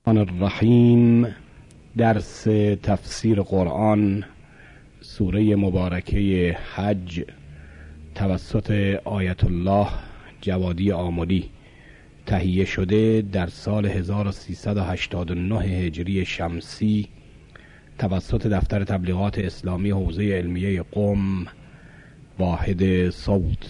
الرحیم. درس تفسیر قرآن سوره مبارکه حج توسط آیت الله جوادی آملی تهیه شده در سال 1389 هجری شمسی توسط دفتر تبلیغات اسلامی حوزه علمیه قم واحد صوت.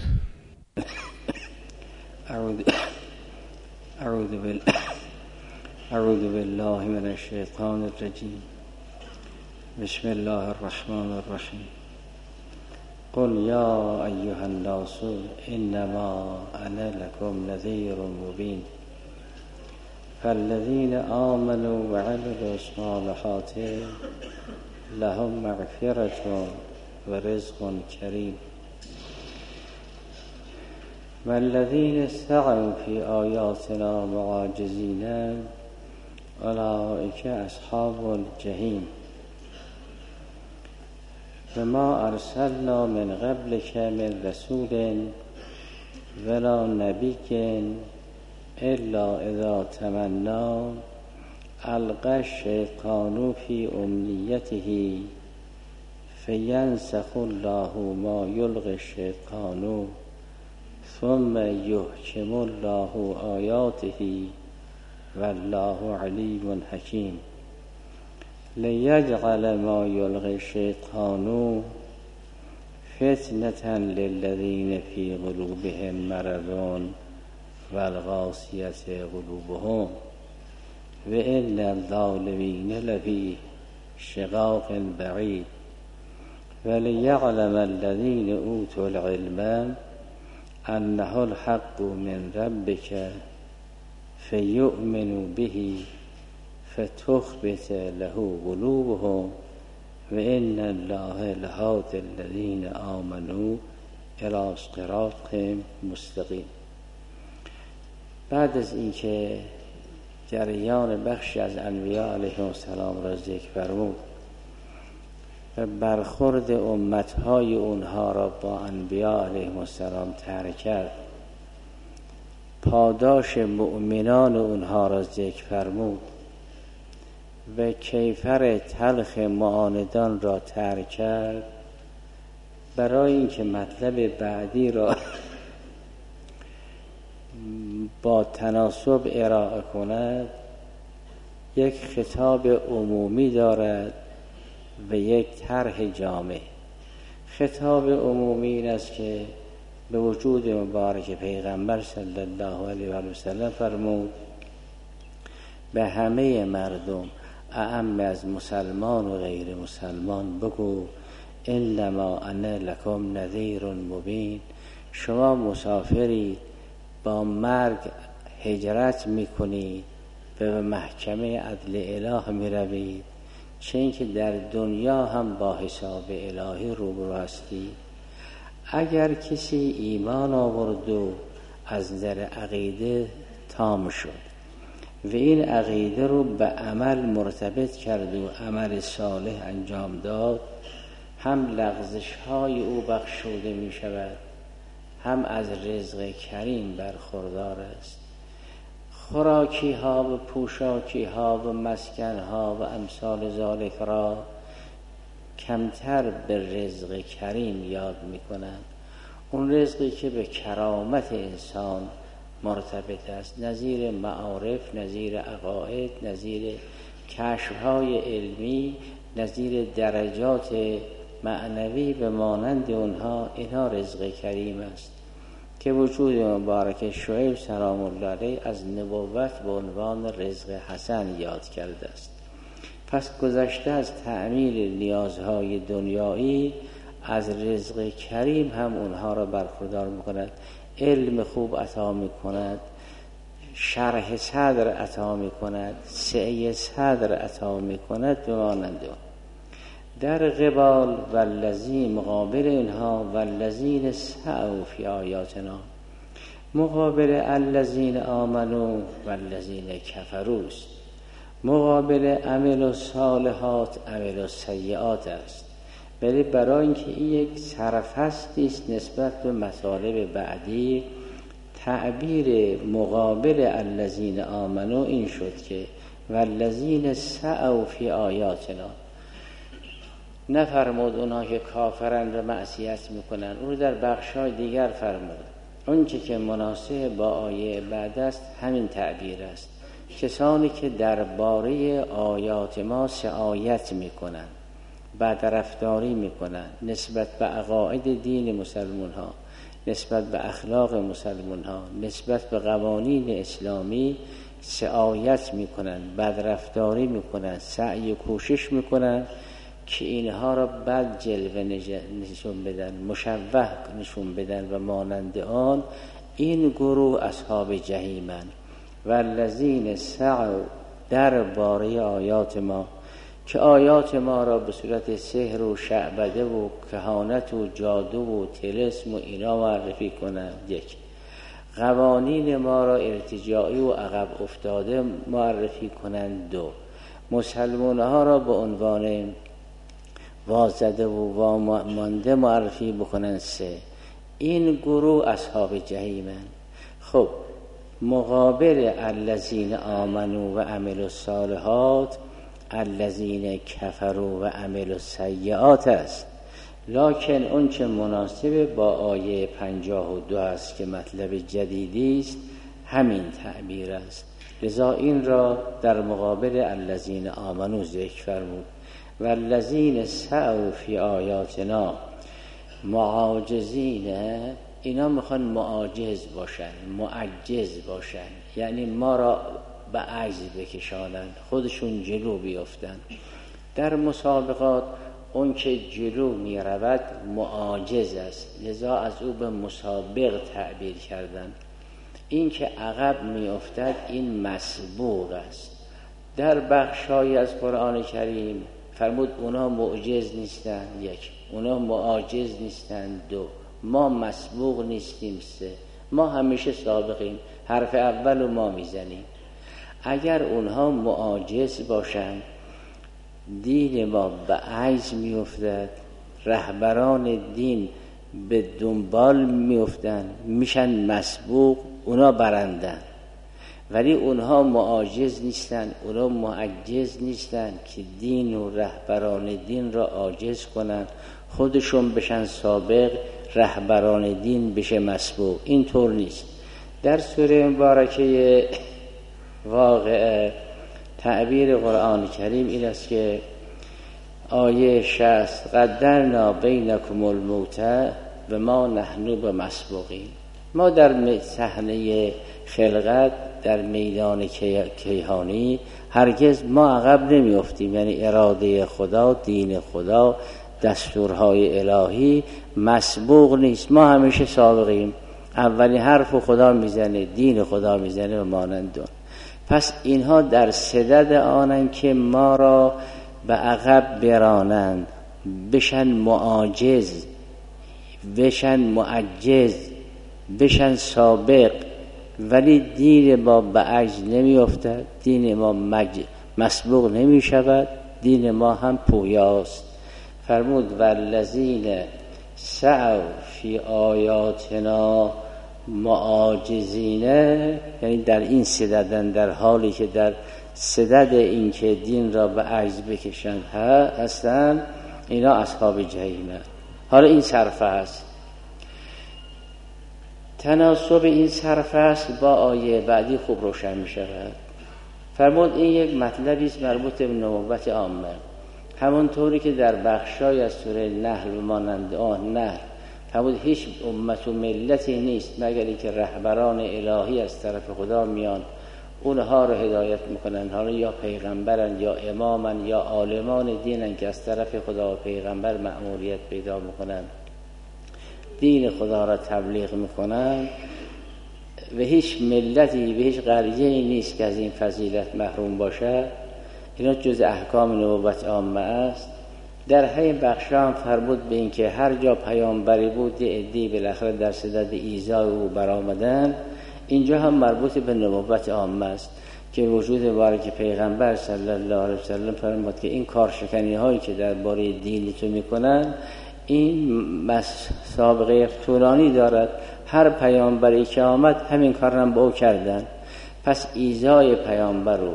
اعوذ بالله من الشیطان الرجیم. بسم الله الرحمن الرحیم. قل یا ایها الناس انما انا لكم نذیر مبین فالذین آمنوا وعملوا الصالحات لهم مغفرة ورزق کریم والذین سعوا فی آیاتنا معاجزین اولئک اصحاب الجحیم وما ارسلنا من قبلک من رسول ولا نبی الا اذا تمنی القی الشیطان فی امنیته فینسخ الله ما یلقی الشیطان ثم یحکم الله آیاته والله علیم حکیم لیجعل ما یلقی الشیطان فتنة للذین فی قلوبهم مرض والقاسیة قلوبهم وإن الظالمین لفی شقاق بعید وليعلم الذين اوتوا العلم انه الحق من ربك فيؤمنوا به فتخبت له قلوبهم وإن الله لهادي الذين آمنوا إلى صراط مستقیم. بعد از اینکه جریان بخشی از انبیاء علیهم السلام را ذکر فرمود و برخورد امتهای اونها را با انبیاء علیهم السلام طرح کرد، پاداش مؤمنان اونها را ذکر فرمود و کیفر تلخ معاندان را طرح کرد، برای اینکه مطلب بعدی را با تناسب ارائه کند یک خطاب عمومی دارد و یک طرح جامع. خطاب عمومی این است که به وجود مبارک پیغمبر صلی الله علیه و سلم فرمود به همه مردم اعم از مسلمان و غیر مسلمان بگو انما انا لکم نذیر مبین، شما مسافرید، با مرگ هجرت میکنید و به محکمه عدل اله میروید، چه اینکه در دنیا هم با حساب الهی روبرو هستی. اگر کسی ایمان آورد و از نظر عقیده تام شد و این عقیده رو به عمل مرتبط کرد و عمل صالح انجام داد، هم لغزش های او بخشوده می شود، هم از رزق کریم برخوردار است. خوراکی ها و پوشاکی ها و مسکن ها و امثال ذالک را کمتر به رزق کریم یاد می کنند. اون رزقی که به کرامت انسان مرتبط است، نظیر معارف، نظیر عقاید، نظیر کشف‌های علمی، نظیر درجات معنوی به مانند اونها، اینها رزق کریم است که وجود مبارک شعیب سلام الله علیه از نبوت به عنوان رزق حسن یاد کرده است. پس گذشته از تأمین نیازهای دنیایی، از رزق کریم هم اونها را برخوردار می‌کند، علم خوب عطا می‌کند، شرح صدر عطا می‌کند، سعه صدر عطا می‌کند به مانند اون. در قبال والذین، مقابل اینها والذین سعوا فی آیاتنا، مقابل الذین آمنوا والذین کفروا است. مقابل عمل الصالحات عمل السیئات است. ولی برای اینکه این یک سرفصلی است نسبت به مطالب بعدی، تعبیر مقابل الذین آمنوا این شد که والذین سعوا فی آیاتنا. نفرمود اونها که کافرند و معصیت میکنن، او در بخشای دیگر فرمود. اون چه که مناسب با آیه بعد است همین تعبیر است. کسانی که درباره آیات ما سعایت میکنن، بدرفتاری میکنن نسبت به عقاید دین مسلمان ها، نسبت به اخلاق مسلمان ها، نسبت به قوانین اسلامی سعایت میکنن، بدرفتاری میکنن، سعی و کوشش میکنن که اینها را بد جلوه نشون بدن، مشوه نشون بدن و مانند آن، این گروه اصحاب جهیمند. والذین سعوا درباره آیات ما، که آیات ما را به صورت سحر و شعبده و کهانت و جادو و طلسم و اینا معرفی کنند. یک، قوانین ما را ارتجاعی و عقب افتاده معرفی کنند. دو، مسلمان ها را به عنوان وازده و وامانده معرفی بکنند. سه، این گروه اصحاب جهیمند. خب مقابل الذین آمنوا و عملوا الصالحات الذین کفروا و عملوا السیئات است. لکن اون چه مناسب با آیه 52 است که مطلب جدیدی است همین تعبیر است. لذا این را در مقابل الذین آمنوا ذکر فرمود. والذین سعوا فی آیاتنا معاجزین، اینا میخوان معاجز باشن، معجز باشن، یعنی ما را به عجز بکشانن، خودشون جلو بیافتن. در مسابقات اون که جلو می رود معاجز است، لذا از او به مسابق تعبیر کردن. این که عقب می افتد این مسبوق است. در بخشای از قرآن کریم فرمود اونا معجز نیستن. یک، اونا معاجز نیستن. دو، ما مسبوق نیستیم. سه، ما همیشه سابقیم، حرف اول رو ما میزنیم. اگر اونها معاجز باشند دین ما به عجز میافتد، رهبران دین به دنبال میافتند، میشن مسبوق، اونا برندن. ولی اونها معاجز نیستن، اونا معجز نیستن که دین و رهبران دین را عاجز کنن، خودشون بشن سابق، رهبران دین بشه مسبوق. این طور نیست. در سوره مبارکه واقعه تعبیر قرآن کریم این است که آیه 60 قدرنا بینکم الموت و ما نحن بمسبوقین. ما در صحنه خلقت در میدان کیهانی هرگز ما عقب نمی افتیم، یعنی اراده خدا، دین خدا، دستورهای الهی مسبوق نیست، ما همیشه سابقیم. اولی حرف خدا میزنه، دین خدا میزنه و مانند اون. پس اینها در صدد آنند که ما را به عقب برانند، بشن معاجز، بشن معجز، بشن سابق. ولی دین ما به عجز نمی افتد، دین ما مسبوق نمی شود، دین ما هم پویاست. فرمود والذین سعوا فی آیاتنا معاجزین، یعنی در این صددن، در حالی که در صدد این که دین را به عجز بکشند هستند، اینا اصحاب جحیمند. حالا این صرفه است، تناسب این صرفه است با آیه بعدی خوب روشن می شود. فرمود این یک مطلبی است مربوط به نبوت عامه، همونطوری که در بخشای از سوره نحل و مانند آن نحل فرمود هیچ امت و ملتی نیست مگر اینکه رهبران الهی از طرف خدا میان اونها رو هدایت میکنن، حالا یا پیغمبرن یا امامن یا عالمان دینن که از طرف خدا و پیغمبر مأموریت پیدا میکنن، دین خدا را تبلیغ میکنن. و هیچ ملتی و هیچ قریه‌ای نیست که از این فضیلت محروم باشه. اینا جز احکام نبوت عامه است. در همین بخش هم فرمود به این که هر جا پیامبری بود عده‌ای بالاخره در صدد ایذای او برآمدن. اینجا هم مربوط به نبوت عامه است که وجود مبارک پیغمبر صلی الله علیه وسلم فرمود که این کارشکنی هایی که درباره دین تو میکنن این سابقه طولانی دارد. هر پیامبری که آمد همین کار هم با او کردن. پس ایذای پیامبر و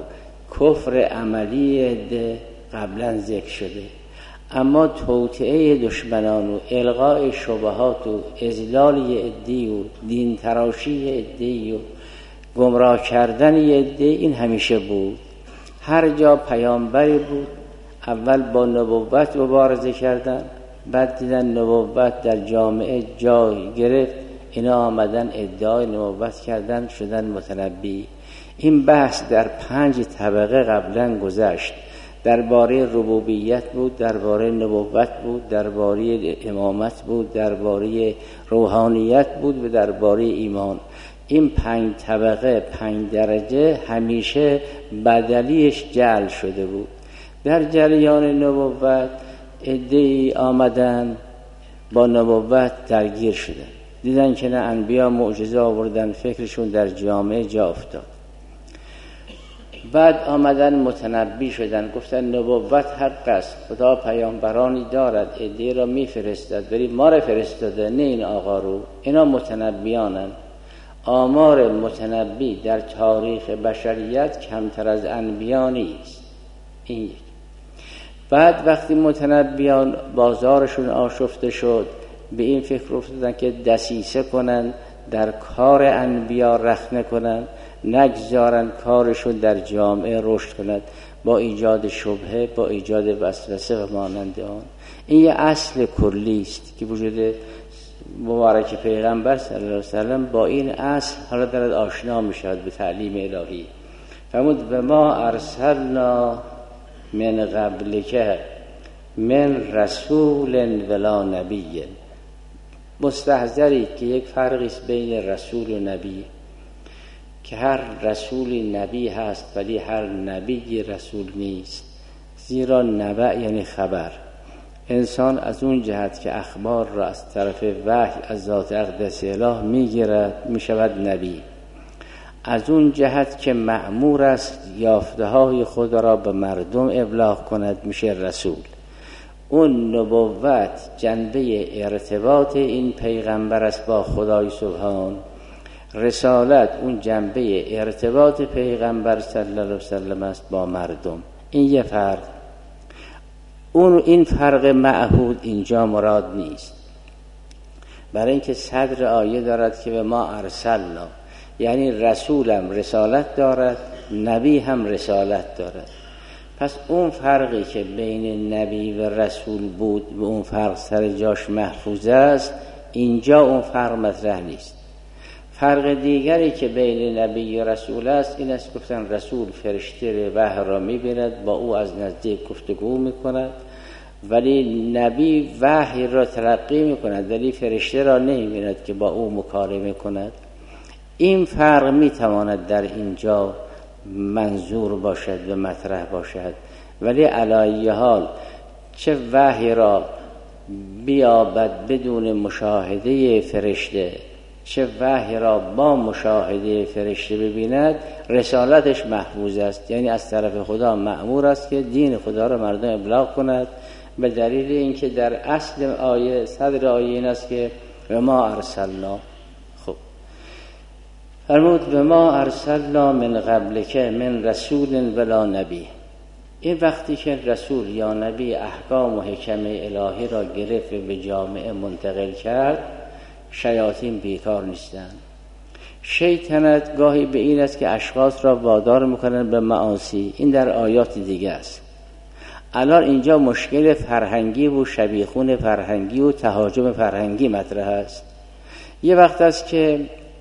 کفر عملی عده قبلا ذکر شده، اما توطئه دشمنان و الغاء شبهات و اذلال عده‌ای و دین تراشی عده‌ای و گمراه کردن عده این همیشه بود. هر جا پیامبری بود اول با نبوت مبارزه کردن، بعد دیدن نبوت در جامعه جای گرفت، اینا آمدن ادعای نبوت کردن، شدن متنبی. این بحث در 5 طبقه قبلا گذشت. درباره ربوبیت بود، درباره نبوت بود، درباره امامت بود، درباره روحانیت بود و درباره ایمان. این 5 طبقه 5 درجه همیشه بدلیش جعل شده بود. در جریان نبوت عده‌ای آمدن با نبوت درگیر شدن، دیدن که نه انبیا معجزه آوردن، فکرشون در جامعه جا افتاد. بعد آمدن متنبی شدن، گفتن نبوت حق است، خدا پیامبرانی دارد، عده‌ای را میفرستد، ولی ما را فرستاده نه این آقا رو. اینا متنبیانن. آمار متنبی در تاریخ بشریت کمتر از انبیا نیست. این یک. بعد وقتی متنبیان بازارشون آشفته شد، به این فکر افتادن که دسیسه کنن، در کار انبیا رخنه کنن، نگذارن کارشون در جامعه رشد کند، با ایجاد شبهه، با ایجاد وسوسه و مانند آن. این یه اصل کلی است که وجود مبارک پیغمبر صلی الله علیه وسلم با این اصل حالا دارد آشنا میشود به تعلیم الهی. فرمود و ما ارسلنا من قبلک من رسول ولا نبی. مستحضری که یک فرقی است بین رسول و نبی، که هر رسولی نبی هست ولی هر نبی رسول نیست. زیرا نبأ یعنی خبر. انسان از اون جهت که اخبار را از طرف وحی از ذات اقدس اله میگیرد میشود نبی. از اون جهت که مأمور است یافته های خود را به مردم ابلاغ کند میشه رسول. اون نبوت جنبه ارتباط این پیغمبر است با خدای سبحان. رسالت اون جنبه ارتباط پیغمبر صلی الله علیه وسلم است با مردم. این یه فرق. این فرق معهود اینجا مراد نیست، برای اینکه صدر آیه دارد که به ما ارسلنا، یعنی رسولم رسالت دارد، نبی هم رسالت دارد. پس اون فرقی که بین نبی و رسول بود و اون فرق سر جاش محفوظ است، اینجا اون فرق مطرح نیست. فرق دیگری که بین نبی و رسول است این است گفتن رسول فرشته وحی را می‌بیند، با او از نزدیک گفتگو می‌کند، ولی نبی وحی را تلقی می‌کند ولی فرشته را نمی‌بیند که با او مکالمه کند. این فرق می‌تواند در اینجا منظور باشد و مطرح باشد، ولی علی حال چه وحی را بیابد بدون مشاهده فرشته، چه وحی را با مشاهده فرشته ببیند، رسالتش محفوظ است. یعنی از طرف خدا مأمور است که دین خدا را مردم ابلاغ کند، به دلیل اینکه در اصل آیه صدر آیه این است که و ما ارسلنا. خب فرمود و ما ارسلنا من قبلک من رسول ولا نبی. این وقتی که رسول یا نبی احکام و حکم الهی را گرفت و به جامعه منتقل کرد، شیاطین بیکار نیستند. شیطنت گاهی به این است که اشخاص را وادار میکنن به معاصی. این در آیات دیگه است. الان اینجا مشکل فرهنگی و شبیخون فرهنگی و تهاجم فرهنگی مطرح است. یه وقت است که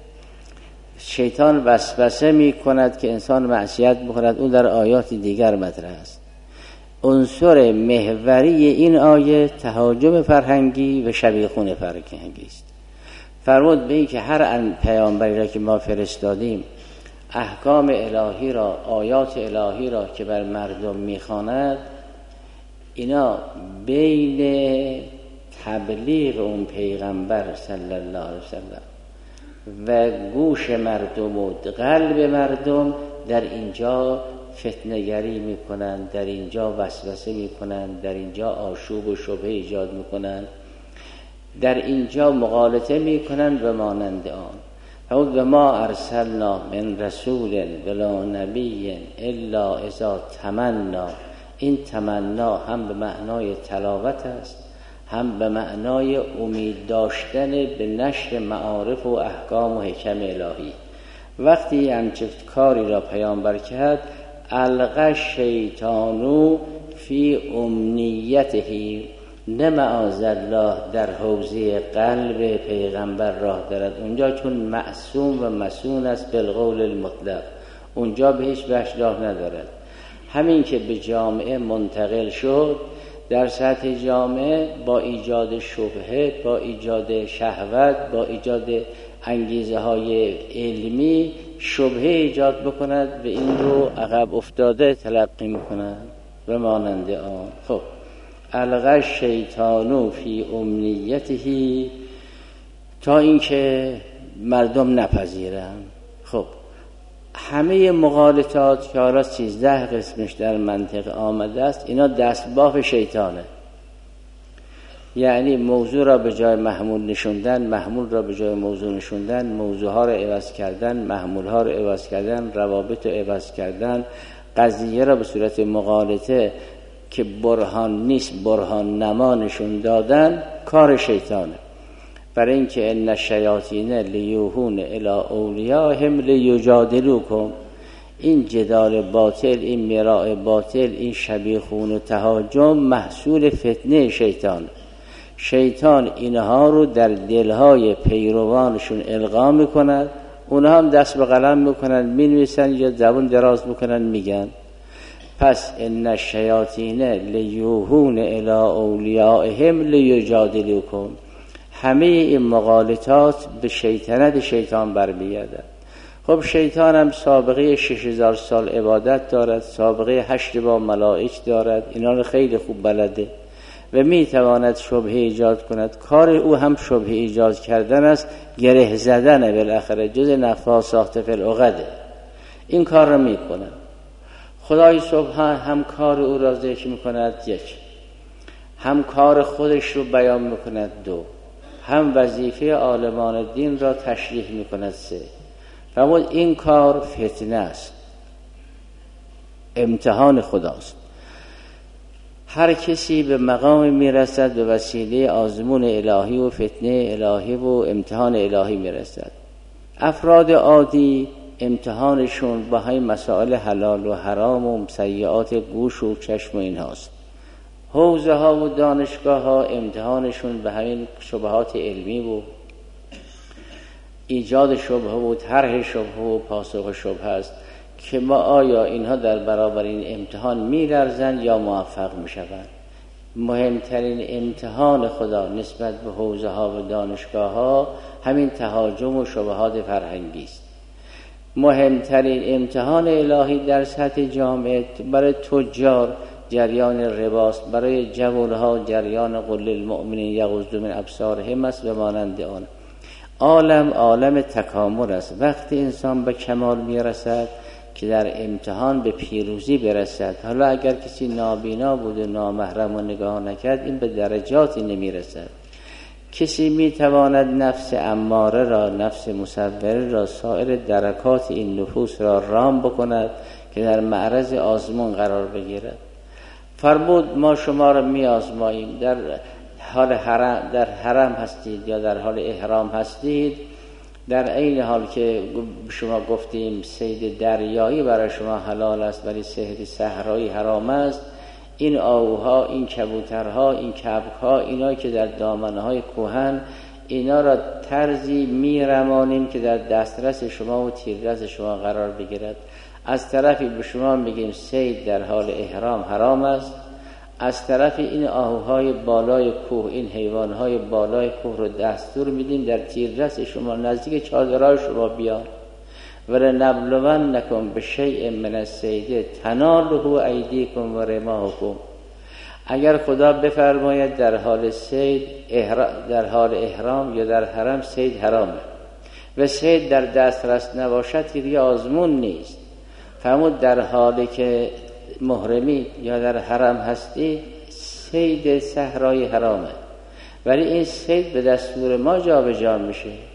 شیطان وسوسه میکند که انسان معصیت بکند، اون در آیات دیگر مطرح است. عنصر محوری این آیه تهاجم فرهنگی و شبیخون فرهنگی است. فرمود به این که هر پیامبری را که ما فرستادیم احکام الهی را، آیات الهی را که بر مردم میخواند، اینا بین تبلیغ اون پیغمبر صلی الله علیه وسلم و گوش مردم و قلب مردم در اینجا فتنه‌گری میکنن، در اینجا وسوسه میکنن، در اینجا آشوب و شبهه ایجاد میکنن، در اینجا مغالطه میکنن و مانند آن. و ما ارسلنا من رسول ولا نبی الا اذا تمنا. این تمنا هم به معنای تلاوت است، هم به معنای امید داشتن به نشر معارف و احکام و حکم الهی. وقتی همچه کاری را پیامبر کرد، القی شیطانو فی امنیته، نه معاذالله در حوزه قلب پیغمبر راه دارد اونجا، چون معصوم و مسون است بالقول المطلق، اونجا به هیچ وجه راه ندارد. همین که به جامعه منتقل شد، در سطح جامعه با ایجاد شبهه، با ایجاد شهوت، با ایجاد انگیزه های علمی شبهه ایجاد بکند و این رو عقب افتاده تلقی میکند و مانند آن. خب القی شیطانو فی امنیته، تا اینکه مردم نپذیرند. خب همه مغالطات که حالا 13 قسمش در منطق آمده است، اینا دستباف شیطانه. یعنی موضوع را به جای محمول نشوندن، محمول را به جای موضوع نشوندن، موضوع ها را عوض کردن، محمول ها را عوض کردن، روابط را عوض کردن، قضیه را به صورت مغالطه که برهان نیست برهان نما نشون دادن، کار شیطانه. برای اینکه ان الشیاطین لیوحون الی اولیاءهم لیجادلوکم، این جدال باطل، این میراع باطل، این شبیخون و تهاجم محصول فتنه شیطان. شیطان اینها رو در دلهای پیروانشون القا میکند، اونها هم دست به قلم میکنن، مینویسن یا زبون دراز میکنن میگن. پس ان الشیاطین لیوحون الی اولیاءهم لیجادلوکم، همه این مغالطات به شیطنت شیطان برمیگردد. خب شیطان هم سابقه 6000 سال عبادت دارد، سابقه 8 با ملائک دارد، اینا رو خیلی خوب بلده و میتواند شبهه ایجاد کند. کار او هم شبهه ایجاد کردن است، گره زدن، بالاخره جز نفاثات فی العقده این کار رو میکنه. خدای سبحان هم کار او را ذکر میکند 1، هم کار خودش رو بیان میکند 2، هم وظیفه عالمان دین را تشریح میکند 3. فرمود این کار فتنه است، امتحان خداست. هر کسی به مقام میرسد به وسیله آزمون الهی و فتنه الهی و امتحان الهی میرسد. افراد عادی امتحانشون با همین مسائل حلال و حرام و سیئات گوش و چشم و این هاست. حوزه ها و دانشگاه ها امتحانشون به همین شبهات علمی و ایجاد شبهه و طرح شبهه و پاسخ شبهه است که ما آیا اینها در برابر این امتحان می‌لرزند یا موفق می‌شوند. مهمترین امتحان خدا نسبت به حوزه ها و دانشگاه ها همین تهاجم و شبهات فرهنگی است. مهمترین امتحان الهی در سطح جامعه برای تجار جریان رباست، برای جوانها جریان قل للمؤمنین یغضوا من ابصارهم است و مانند آن. عالم تکامل است. وقتی انسان به کمال میرسد که در امتحان به پیروزی برسد. حالا اگر کسی نابینا بود و نامحرم و نگاه نکرد، این به درجاتی نمیرسد. کسی میتواند نفس اماره را، نفس مصوره را، سایر درکات این نفوس را رام بکند که در معرض آزمون قرار بگیرد. فرمود ما شما را می آزماییم، در حرم هستید یا در حال احرام هستید، در این حال که شما گفتیم صید دریایی برای شما حلال است ولی صید صحرایی حرام است، این آهوها، این کبوترها، این کبکها، اینا که در دامنه‌های کهن، اینا را طرزی میرمانیم که در دسترس شما و تیررس شما قرار بگیرد. از طرفی به شما میگیم صید در حال احرام حرام است، از طرفی این آهوهای بالای کوه، این حیوانهای بالای کوه رو دستور میدیم در تیررس شما نزدیک چادرهای شما بیان. ولنبلونکم بشیء من الصید تناله ایدیکم و رماحکم. اگر خدا بفرماید در حال صید، در حال احرام یا در حرم صید حرامه و صید در دسترس نباشد که دیگه آزمون نیست. فرمود در حالی که محرمی یا در حرم هستی صید صحرای حرامه، ولی این صید به دستور ما جابجا میشه.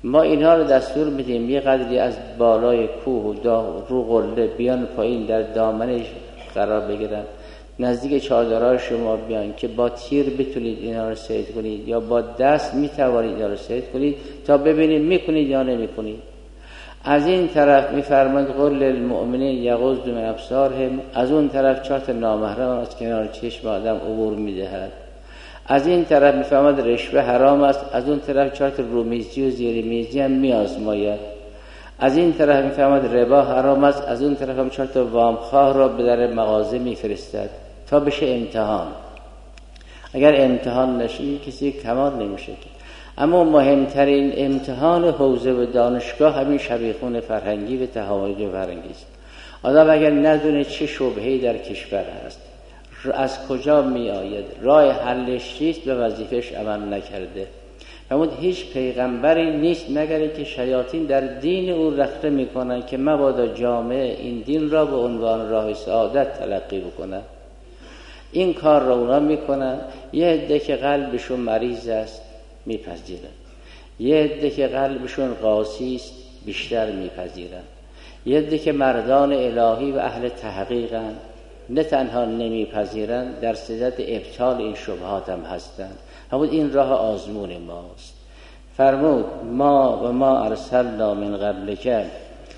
ما اینها رو دستور میدیم یه قدری از بالای کوه و رو قله بیان پایین در دامنش قرار بگیرن، نزدیک چادرهای شما بیان که با تیر بتونید اینا رو صید کنید یا با دست میتوانید اینا رو صید کنید تا ببینید میکنید یا نمیکنید. از این طرف میفرماید قل للمؤمنین یغضوا من ابصارهم، از اون طرف 4 نامحرم از کنار چشم آدم عبور میدهد. از این طرف میفرماید رشوه حرام است، از اون طرف 4 رومیزی و زیرمیزی هم میآزماید. از این طرف میفرماید ربا حرام است، از اون طرف هم 4 وامخواه را به در مغازه میفرستد تا بشه امتحان. اگر امتحان نشی کسی کمال نمیشه. اما مهمترین امتحان حوزه و دانشگاه همین شبیخون فرهنگی و تهاوی فرهنگی است. آدم اگر ندونه چه شبهه‌ای در کشور هست، از کجا می آید، راه حلش چیست و وظیفش عمل نکرده. فرمود هیچ پیغمبری نیست مگر که شیاطین در دین او رخنه میکنن که مبادا جامعه این دین را به عنوان راه سعادت تلقی بکنن. این کار را اونا میکنن. یه عده که قلبشون مریض است میپذیرن، یه عده که قلبشون قاسی است بیشتر میپذیرن، یه عده که مردان الهی و اهل تحقیقن نه تنها نمیپذیرن در صدد ابطال این شبهات هم هستن. همون این راه آزمون ماست. فرمود ما ارسلنا من قبلک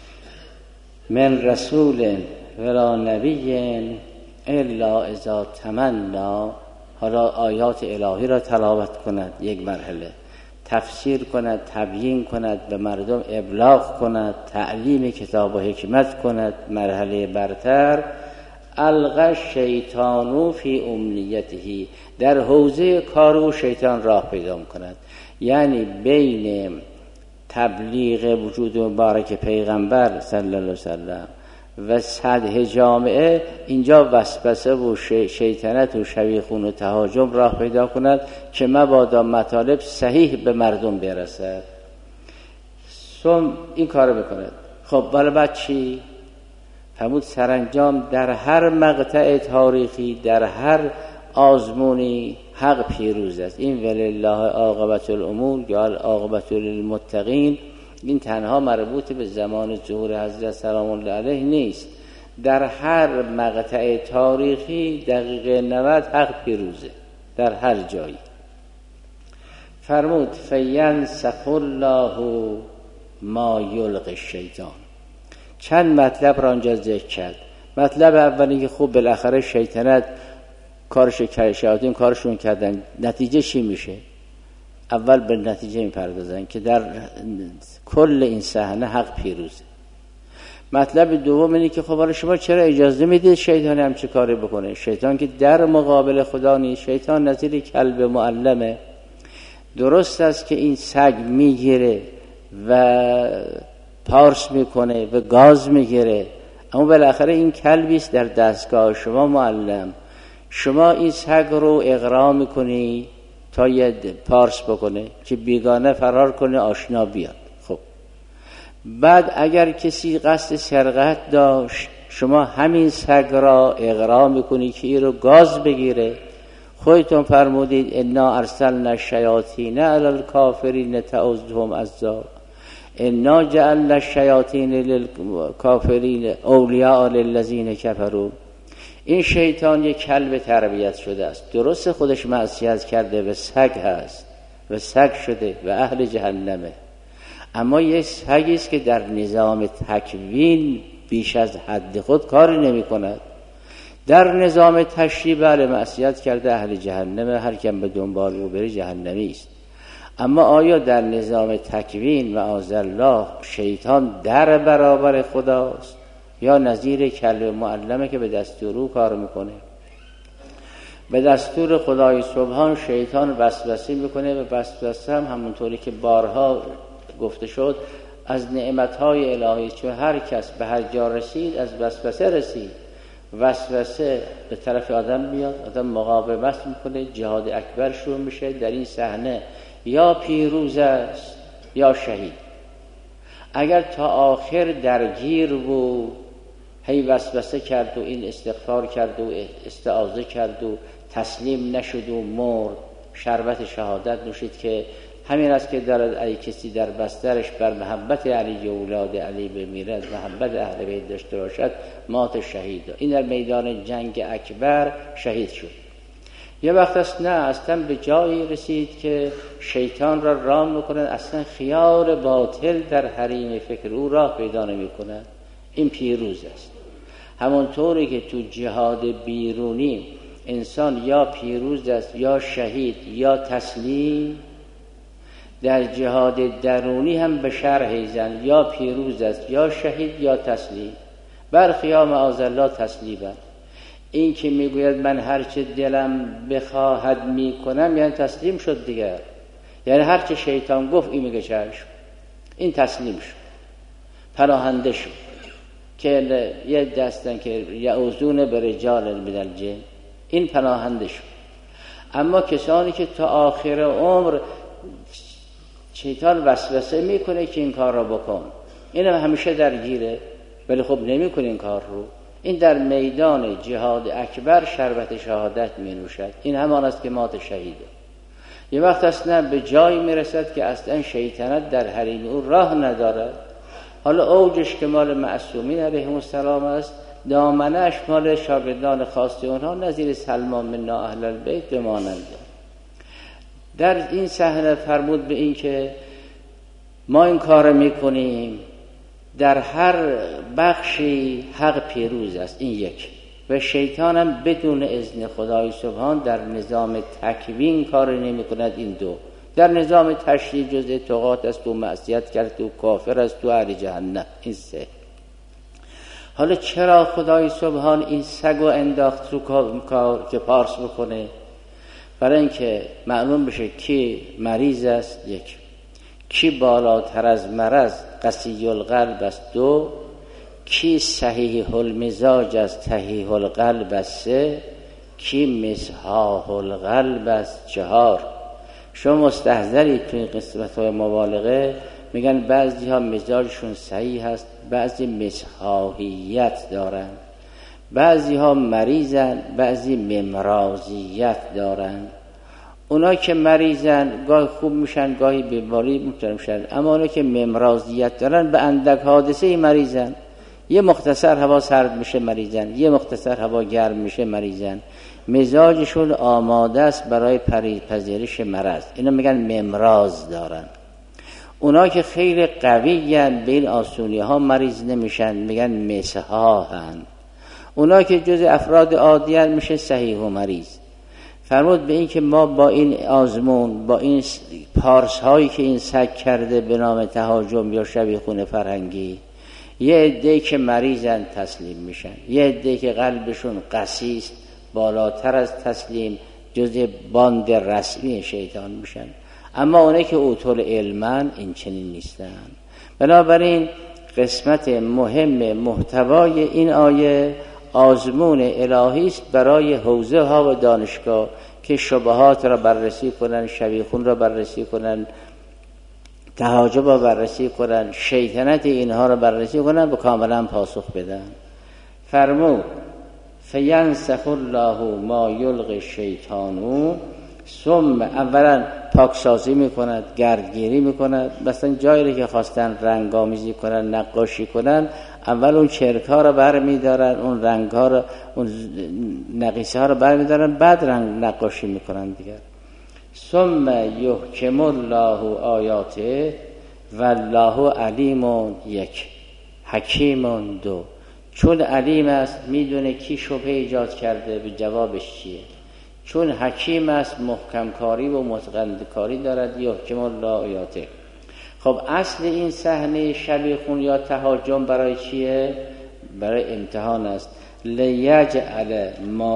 من رسول ولا نبی الا اذا تمنا. حالا آیات الهی را تلاوت کند، یک مرحله تفسیر کند، تبیین کند، به مردم ابلاغ کند، تعلیم کتاب و حکمت کند. مرحله برتر القى شیطانو فی امنیته، در حوزه کار او شیطان راه پیدا کند. یعنی بین تبلیغ وجود مبارک پیغمبر صلی الله علیه وسلم و سطح جامعه اینجا وسوسه و شیطنت و شبیخون و تهاجم راه پیدا کند که مبادا مطالب صحیح به مردم برسد. این کارو بکند. خب بالا بعد چی؟ فرمود سرانجام در هر مقطع تاریخی، در هر آزمونی حق پیروز است. این ولله عاقبت الامور یا عاقبت للمتقین، این تنها مربوط به زمان ظهور حضرت سلام الله علیه نیست. در هر مقطع تاریخی دقیقه 90 حق پیروزه در هر جایی. فرمود فینسخ الله ما یلقی الشیطان. چند مطلب را آنجا ذکر کرد. مطلب اولی که خوب بالاخره شیطنت شیاطین کارشون کردن، نتیجه چی میشه؟ اول به نتیجه میپردازن که در کل این صحنه حق پیروزه. مطلب دوم اینه که خب شما چرا اجازه میدید شیطان هم چه کاری بکنه؟ شیطان که در مقابل خدا نیست، شیطان نظیر کلب معلمه. درست است که این سگ میگیره و پارس میکنه و گاز میگیره، اما بالاخره این کلبی است در دستگاه شما معلم. شما این سگ رو اغرا میکنی تا یه پارس بکنه که بیگانه فرار کنه آشنا بیاد. خب بعد اگر کسی قصد سرقت داشت، شما همین سگ را اغرا میکنی که این رو گاز بگیره. خودتون فرمودید انا ارسلنا الشیاطین علی الکافرین تعوذهم عزا، انا جعلنا الشیاطین للکافرین اولیاء للذین کفروا. این شیطان یک کلب تربیت شده است. درست خودش معصیت کرده و سگ هست و سگ شده و اهل جهنمه، اما یک سگی است که در نظام تکوین بیش از حد خود کاری نمی کند. در نظام تشریع بله معصیت کرده اهل جهنمه، هر کم به دنبال او بره جهنمی است. اما آیا در نظام تکوین معاذالله شیطان در برابر خداست یا نظیر کلب معلمه که به دستور او کار میکنه؟ به دستور خدای سبحان شیطان وسوسه میکنه و وسوسه هم همونطوری که بارها گفته شد از نعمتهای الهی، چون هر کس به هر جا رسید از وسوسه رسید. وسوسه به طرف آدم میاد، آدم مقاومت میکنه، جهاد اکبر شروع میشه. در این صحنه یا پیروز است یا شهید. اگر تا آخر درگیر بود، هی وسوسه کرد و این استغفار کرد و استعاذه کرد و تسلیم نشد و مرد، شربت شهادت نوشید که همین است که دارد ای کسی در بسترش بر محبت علی و اولاد علی بمیرد، محبت اهل بیت داشته باشد، مات شهید. این در میدان جنگ اکبر شهید شد. یه وقت است نه اصلا به جایی رسید که شیطان را رام میکنه، اصلا خیال باطل در حریم فکر او راه پیدا نمیکنه. این پیروز است. همونطوری که تو جهاد بیرونی انسان یا پیروز است یا شهید یا تسلیم، در جهاد درونی هم به شرح زن یا پیروز است یا شهید یا تسلیم. برخی ها معاذالله تسلیمن. این که میگوید من هرچه دلم بخواهد میکنم یعنی تسلیم شد دیگر، یعنی هرچه شیطان گفت این میگه چشم، این تسلیم شد، پناهنده شد. که یه دستن که یعوذون برجال من الجن، این پناهنده شد. اما کسانی که تا آخر عمر شیطان وسوسه میکنه که این کار را بکن، این هم همیشه درگیره ولی خب نمیکنه این کار رو، این در میدان جهاد اکبر شربت شهادت می نوشد. این همان است که مات شهیده. یه وقت اصلا به جایی میرسد که اصلا شیطنت در حریم او راه ندارد. حالا اوجش که مال معصومین علیهم السلام است، دامنش مال شاگردان خاص اونها نظیر سلمان منا اهل البیت بمانند. در این صحنه فرمود به این که ما این کار میکنیم، در هر بخشی حق پیروز است، این یک. و شیطان هم بدون اذن خدای سبحان در نظام تکوین کار نمی کند، این دو. در نظام تشریع جزء طغات است، تو معصیت کرد، تو کافر است، تو اهل جهنم، این سه. حالا چرا خدای سبحان این سگو انداخت رو که پارس بکنه؟ برای اینکه معلوم بشه کی مریض است، یک، کی بالاتر از مرض قسی القلب است، دو، کی صحیح المزاج است صحیح القلب است، سه، کی مصحاح القلب است، چهار. شما مستحضرید تو این قسمت‌های مبالغه میگن بعضی ها مزاجشون صحیح هست، بعضی مصحاحیت دارن، بعضی ها مریضن، بعضی ممراضیت دارن. اونا که مریضن گاهی خوب میشن، گاهی بیماری میشن، اما اونا که ممراضیت دارن به اندک حادثه مریضن. یه مختصر هوا سرد میشه مریضن، یه مختصر هوا گرم میشه مریضن. مزاجشون آماده است برای پذیرش مرض، اینا میگن ممراض دارن. اونا که خیلی قویین به این آسونی ها مریض نمیشن، میگن مصحاحن. اونا که جز افراد عادیان میشه صحیح و مریض. فرمود به این که ما با این آزمون، با این پارس هایی که این سگ کرده به نام تهاجم یا شبیخون فرهنگی، یه عده‌ای که مریضن تسلیم میشن، یه عده‌ای که قلبشون قسی است بالاتر از تسلیم جز باند رسمی شیطان میشن. اما اونایی که اوتول علمن این چنین نیستن. بنابراین قسمت مهم محتوای این آیه آزمون الهی است برای حوزه ها و دانشگاه که شبهات را بررسی کنن، شبیخون را بررسی کنن، تهاجم را بررسی کنن، شیطنت اینها را بررسی کنن و کاملا پاسخ بدن. فرمود فینسخ الله ما یلقی الشیطان، ثم اولا پاکسازی میکند، گردگیری میکند. مثلا جایی که خواستن رنگامیزی کنن، نقاشی کنن، اول اون چرک ها رو برمیدارن، اون رنگ ها رو، اون نقیصه ها رو برمیدارن، بعد رنگ نقاشی میکنن دیگر. ثم یحکم الله آیاته والله علیم، یک، حکیم، دو. چون علیم است میدونه کی شبهه ایجاد کرده به جوابش چیه، چون حکیم است محکم کاری و متقن کاری دارد. یحکم الله آیاته. خب اصل این صحنه شبیخون یا تهاجم برای چیه؟ برای امتحان است. لیجعل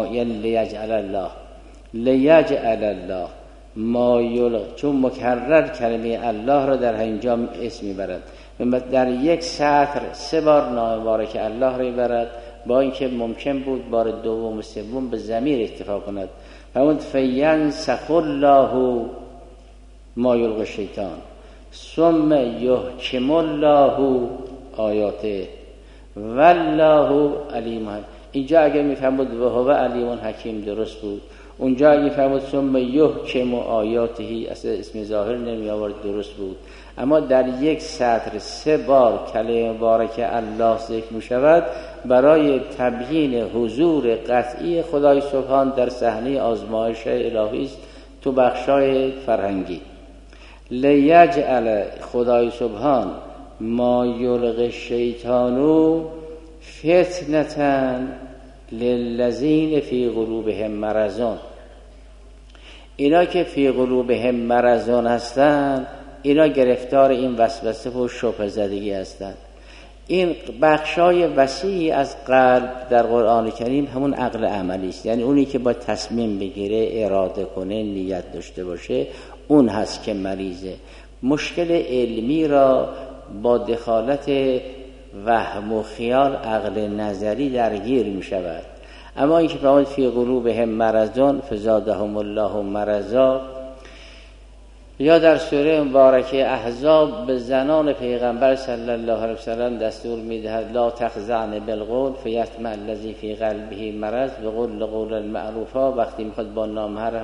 الله ما یلقی، چون مکرر کلمه الله را در اینجا اسم میبرد، در یک سطر 3 بار نام مبارک الله را میبرد، با اینکه ممکن بود بار دوم و سوم به ضمیر اکتفا کند. فرمود فینسخ الله ما یلقی الشیطان ثم یحکم الله آیاته والله علیم. اینجا اگر میفهمود و هو علیم حکیم درست بود، اونجا اگه فرمود ثم یحکم آیاته، اصلا اسم ظاهر نمی آورد، درست بود. اما در یک سطر 3 بار کلمه مبارکه الله ذکر می شود برای تبیین حضور قطعی خدای سبحان در صحنه آزمایش الهی است تو بخشای فرهنگی. لیجعل خدای سبحان ما یلقی الشیطان فتنة للذین فی قلوبهم مرض. اینا که فی قلوبهم مرض هستند، اینا گرفتار این وسوسه و شبهه زدگی هستند. این بخشای وسیعی از قلب در قرآن کریم همون عقل عملی است، یعنی اونی که با تصمیم بگیره، اراده کنه، نیت داشته باشه، اون هست که مریضه. مشکل علمی را با دخالت وهم و خیال عقل نظری درگیر می شود. اما اینکه فرمود فی قلوبهم مرض فزادهم الله مرضا، یا در سوره مبارکه احزاب به زنان پیغمبر صلی الله علیه وسلم دستور می‌دهد لا تخضعن بالقول فیطمع الذی فی قلبه مرض وقولن قولا معروفا. وقتی میخواد با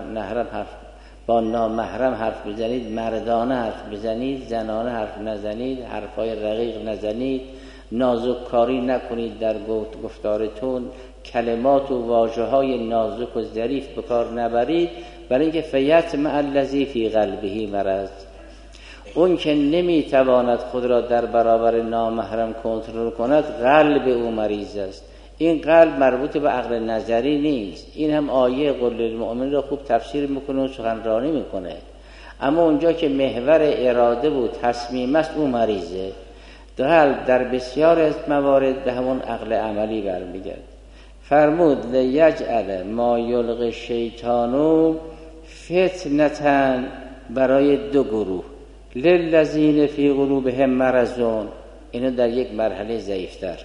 نامحرم حرف بزنید، مردانه حرف بزنید، زنانه حرف نزنید، حرفای رقیق نزنید، نازک کاری نکنید در گفتارتون، کلمات و واژه‌های نازک و ظریف به کار نبرید، برای اینکه فیطمع الذی فی قلبه مرض، اون که نمیتواند خود را در برابر نامحرم کنترل کند قلب او مریض است. این قلب مربوط به عقل نظری نیست. این هم آیه قل للمؤمنین را خوب تفسیر میکنه و سخنرانی میکنه، اما اونجا که محور اراده بود، تصمیم است، او مریضه. قلب در بسیار از موارد به همون عقل عملی برمیگرد. فرمود لیجعل ما یلقی الشیطان فتنة، برای 2 گروه، للذین فی قلوبهم مرض، اینو در یک مرحله ضعیفتر،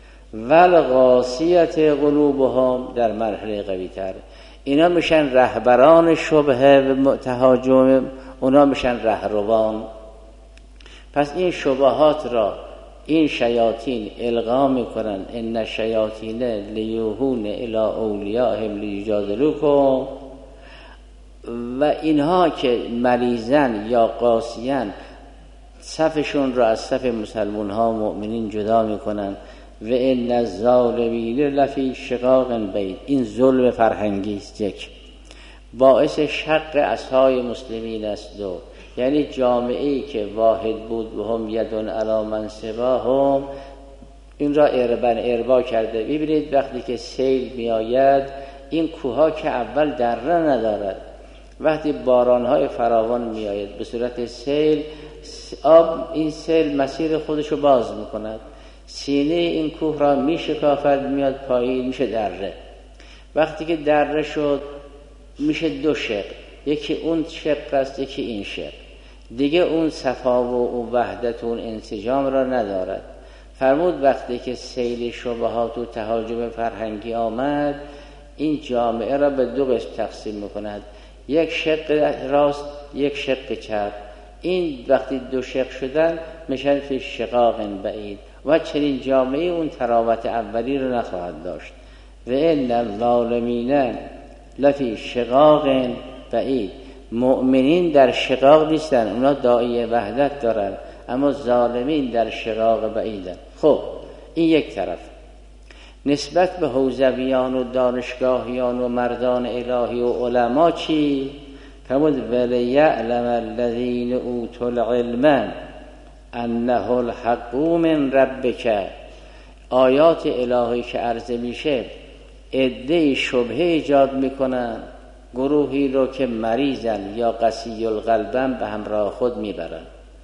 والقاسیة قلوبهم در مرحله قویتر. اینا میشن رهبران شبهه و تهاجم، اونا میشن رهروان. پس این شبهات را این شیاطین القا میکنن، ان الشیاطین لیوحون الی اولیاءهم لیجادلوکم، و اینها که مریضن یا قاسیان صفشون را از صف مسلمان ها مؤمنین جدا میکنن. و ان الظالمین لفی شقاق بعید، این ظلم فرهنگی است، یک باعث شق اصحای مسلمین است. دو، یعنی جامعه‌ای که واحد بود و هم یدون علی من سواهم، این را اربا کرده. ببینید وقتی که سیل میآید، این کوها که اول دره ندارد، وقتی بارانهای فراوان میآید به صورت سیل، آب این سیل مسیر خودشو باز میکند، سینه این کوه را میشکافد، میاد پایین، میشه دره. وقتی که دره شد میشه 2 شق، یکی اون شق است، یکی این شق. دیگه اون صفا و اون وحدت و اون انسجام را ندارد. فرمود وقتی که سیل شبهات و تهاجم فرهنگی آمد، این جامعه را به 2 قسم تقسیم میکند، یک شق راست، یک شق چپ. این وقتی 2 شق شدن میشن فی شقاق بعید، و چنین جامعه اون تراوت اولی رو نخواهد داشت. و ان الظالمین لفی شقاق بعید، مؤمنین در شقاق نیستن، اونا داعی وحدت دارن، اما ظالمین در شقاق بعیدن. خب این یک طرف. نسبت به حوزویان و دانشگاهیان و مردان الهی و علما چی؟ فرمود ولیعلم الذین اوتوا العلم انه الحق من ربک. آیات الهی که عرضه میشه عده شبهه ایجاد میکنن، گروهی رو که مریضن یا قسی القلبن به همراه خود میبرن،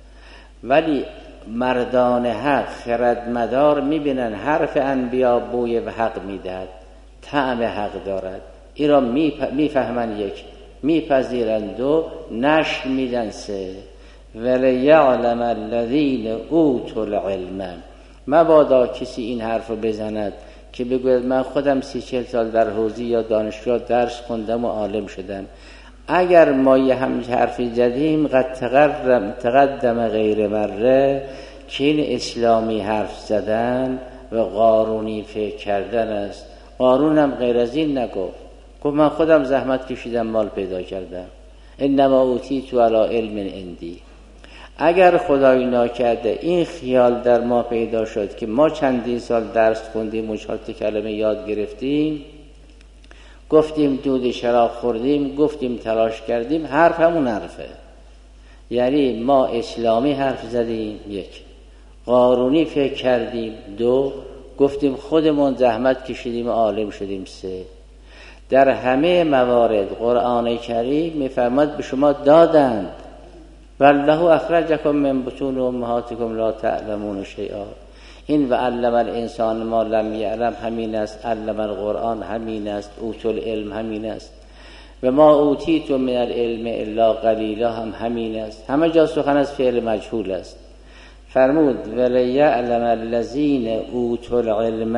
ولی مردان حق خردمدار میبینن حرف انبیا بوی و حق میدهد، طعم حق دارد، این را میفهمن، یک میپذیرند، 2 نشر میدن، 3 ولیعلم الذین اوتوا العلم. مبادا کسی این حرف رو بزند که بگوید من خودم 30-40 سال در حوزه یا دانشگاه درس خوندم و عالم شدم. اگر ما یه همچه حرفی زدیم قد تقدم غیر مره، که این اسلامی حرف زدن و قارونی فکر کردن است. قارون هم غیر از این نگفت، گفت من خودم زحمت کشیدم مال پیدا کردم. انما اوتیت علی علم عندی. اگر خدای ناکرده این خیال در ما پیدا شد که ما چندین سال درس خوندیم و 4 کلمه یاد گرفتیم، گفتیم دود شراب خوردیم، گفتیم تلاش کردیم، حرف همون حرفه. یعنی ما اسلامی حرف زدیم 1، قارونی فکر کردیم 2، گفتیم خودمون زحمت کشیدیم عالم شدیم 3. در همه موارد قرآن کریم میفرماد به شما دادند والله اخرجکم من بطون امهاتکم لا تعلمون شیئا. این و علم الانسان ما لم یعلم همین است، علم القرآن همین است، اوت العلم همین است، و ما اوتیتم من العلم الا قلیلا هم همین است. همه جا سخن از فعل مجهول است. فرمود ولیعلم الذین اوتوا العلم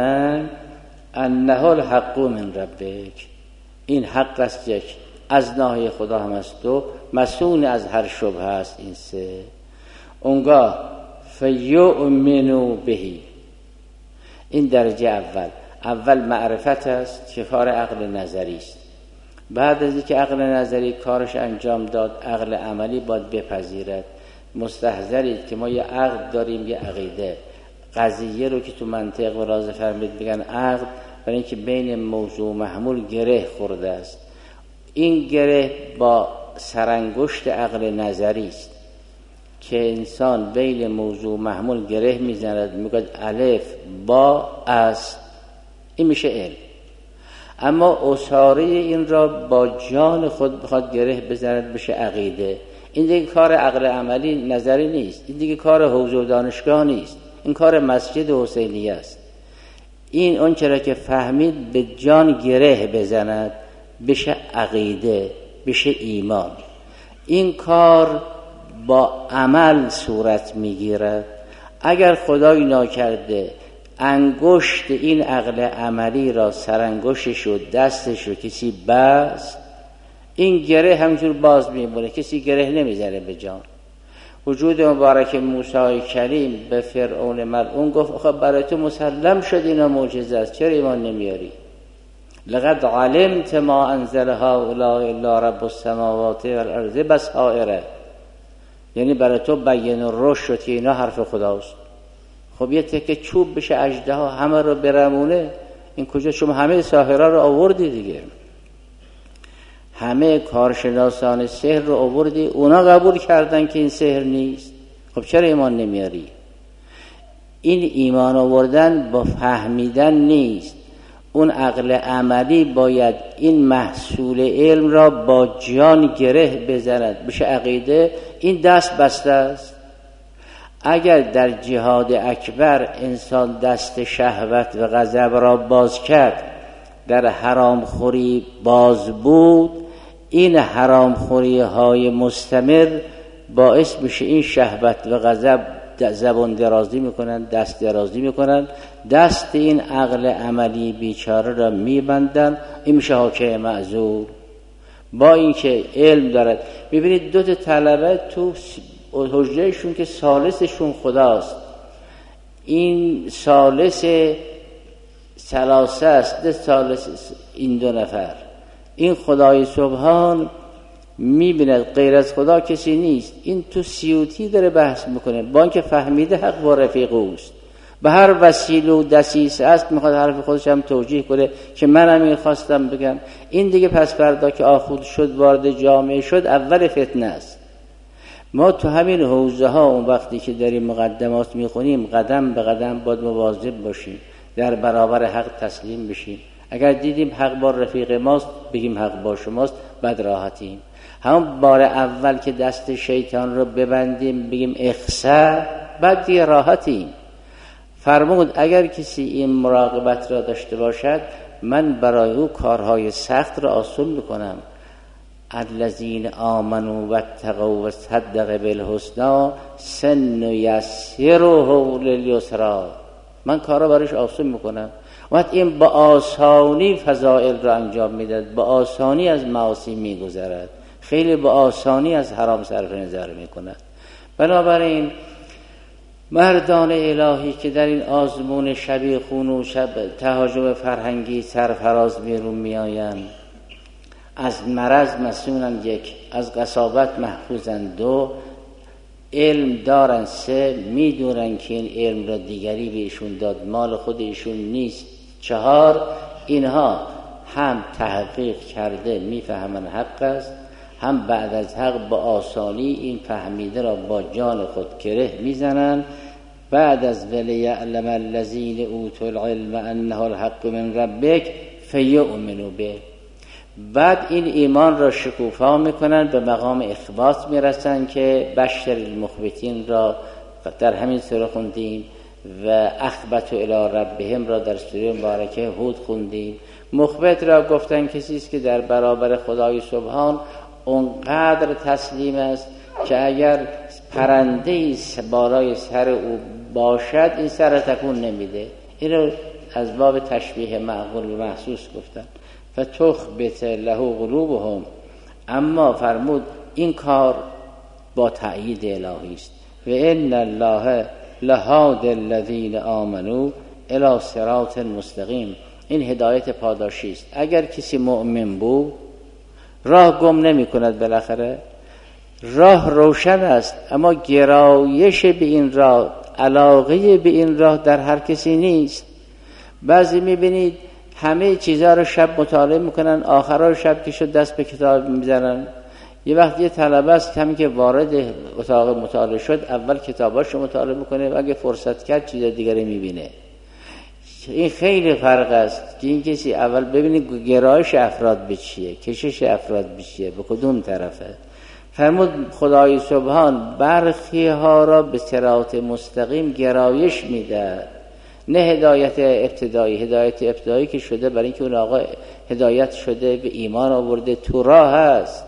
انه الحق من ربک. این حق است، 1 از ناحیه خدا هم است، 2 مسئول از هر شبهه است، این 3. اونگاه فیؤمنوا بهی. این درجه اول معرفت است که کار عقل نظری است. بعد از اینکه عقل نظری کارش انجام داد، عقل عملی باید بپذیرد. مستحضرید که ما یه عقل داریم، یه عقیده. قضیه رو که تو منطق و راز فرمید میگن عقل، برای اینکه بین موضوع و محمول گره خورده است. این گره با سرانگشت عقل نظری است که انسان بین موضوع و محمول گره میزند، میگه الف با است، این میشه علم. اما اساره این را با جان خود بخواد گره بزند بشه عقیده. این دیگه کار عقل عملی نظری نیست، این دیگه کار حوزه و دانشگاه نیست، این کار مسجد حسینیه است. این اون چرا که فهمید به جان گره بزند بشه عقیده، بشه ایمان. این کار با عمل صورت میگیرد. اگر خدای ناکرده انگشت این عقل عملی را سرانگشتش و دستش رو کسی بست، این گره همجور باز میمونه، کسی گره نمیزنه به جان. وجود مبارک موسی کریم به فرعون ملعون گفت خب برای تو مسلم شد اینا معجزه است، چرا ایمان نمیاری؟ لقد علمت ما انزل هؤلاء الا رب السماوات والارض بصائر. یعنی برای تو بیان الرشد شد که اینا حرف خداست. خب یه تکه چوب بشه اژدها همه رو برمونه، این کجا؟ شما همه ساحرها رو آوردی دیگه، همه کارشناسان سحر رو آوردی، اونا قبول کردن که این سحر نیست. خب چرا ایمان نمیاری؟ این ایمان آوردن با فهمیدن نیست. اون عقل عملی باید این محصول علم را با جان گره بزند بشه عقیده. این دست بسته است. اگر در جهاد اکبر انسان دست شهوت و غضب را باز کرد، در حرام خوری باز بود، این حرام خوری های مستمر باعث میشه این شهوت و غضب زبان درازی میکنن، دست درازی میکنن، دست این عقل عملی بیچاره را میبندن، این میشه حاکم معذور. با اینکه علم دارد. ببینید 2 طلبه تو حجرهشون که ثالثشون خداست، این ثالث ثلاثه است، ثالث این 2 نفر، این خدای سبحان میبیند غیر از خدا کسی نیست. این تو سیوطی داره بحث میکنه، با اینکه فهمیده حق با رفیق اوست، به هر وسیله و دسیسه است میخواد حرف خودش هم توجیه کنه که منم این خواستم بگم. این دیگه پس فردا که آخوند شد وارد جامعه شد اول فتنه است. ما تو همین حوزه ها اون وقتی که داریم مقدمات میخونیم قدم به قدم باید مواظب باشیم، در برابر حق تسلیم بشیم. اگر دیدیم حق با رفیق ماست بگیم حق با شماست، بعد راحتیم. همون بار اول که دست شیطان رو ببندیم بگیم اخسا، بعد دیگه راحتیم. فرمود اگر کسی این مراقبت را داشته باشد من برای او کارهای سخت را آسان میکنم. الذین آمنوا واتقوا وصدقوا بالحسنی سنیسره للیسری. من کارا برایش آسان میکنم. وقت این با آسانی فضائل را انجام میداد، با آسانی از معاصی میگذرد، خیلی با آسانی از حرام صرف نظر میکند. بنابراین مردان الهی که در این آزمون شبیه خون و تهاجم فرهنگی سرفراز بیرون میآیند، از مرض مسئولن 1، از قصابت محفوظن 2، علم دارن 3، میدونن که این علم را دیگری بهشون داد، مال خود ایشون نیست 4، اینها هم تحقیق کرده میفهمن حق است، هم بعد از حق با آسانی این فهمیده را با جان خود گره میزنن. بعد از ولیعلم الذین اوتوا العلم انه الحق من ربک فیؤمنوا به، بعد این ایمان را شکوفا میکنن، به مقام اخبات میرسن که بشر المخبتین را در همین سوره خوندیم و اخبتوا الی ربهم را در سوره مبارکه هود خوندیم. مخبت را گفتن کسی است که در برابر خدای سبحان اونقدر تسلیم است که اگر پرنده‌ای بالای سر او باشد این سر تکون نمیده. این رو از باب تشبیه معقول و محسوس گفتن. فتخبت له قلوبهم، اما فرمود این کار با تأیید الهی است. و ان الله لهاد الذین آمنوا الی صراط مستقیم، این هدایت پاداشی است. اگر کسی مؤمن بود راه گم نمی کند، بالاخره راه روشن است، اما گرایش به این راه، علاقه به این راه در هر کسی نیست. بعضی میبینید همه چیزها رو شب مطالعه میکنن، آخرای شب که شد دست به کتاب میزنن. یه وقت یه طلبه است همین که وارد اتاق مطالعه شد اول کتاباشو مطالعه میکنه و اگه فرصت کرد چیز دیگری میبینه. این خیلی فرق است که این کسی اول ببینید گرایش افراد به چیه، کشش افراد به چیه، به کدوم طرفه. فرمود خدای سبحان برخی ها را به صراط مستقیم گرایش میده، نه هدایت ابتدایی. هدایت ابتدایی که شده برای اینکه اون آقا هدایت شده به ایمان آورده تو راه هست.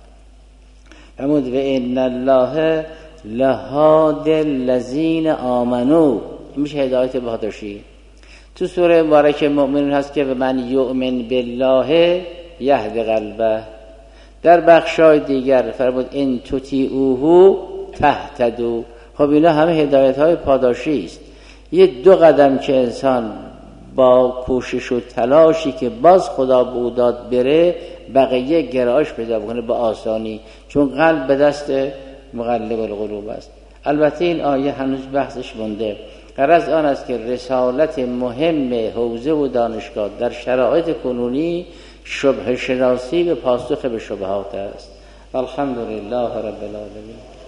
فرمود و ان الله لهاد الذین آمنوا، میشه هدایت پاداشی. تو سوره مبارکه مؤمنون هست که من یؤمن بالله یهد قلبه. در بخشای دیگر فرمود ان تطیعوه تهتدوا. خب اینا همه هدایت های پاداشی است. یه 2 قدم که انسان با کوشش و تلاشی که باز خدا به او داد بره، بقیه گرایش پیدا بکنه با آسانی، چون قلب به دست مقلب القلوب است. البته این آیه هنوز بحثش مونده. غرض آن است که رسالت مهم حوزه و دانشگاه در شرایط کنونی شبهه شناسی و پاسخ به شبهات است. الحمدلله رب العالمین.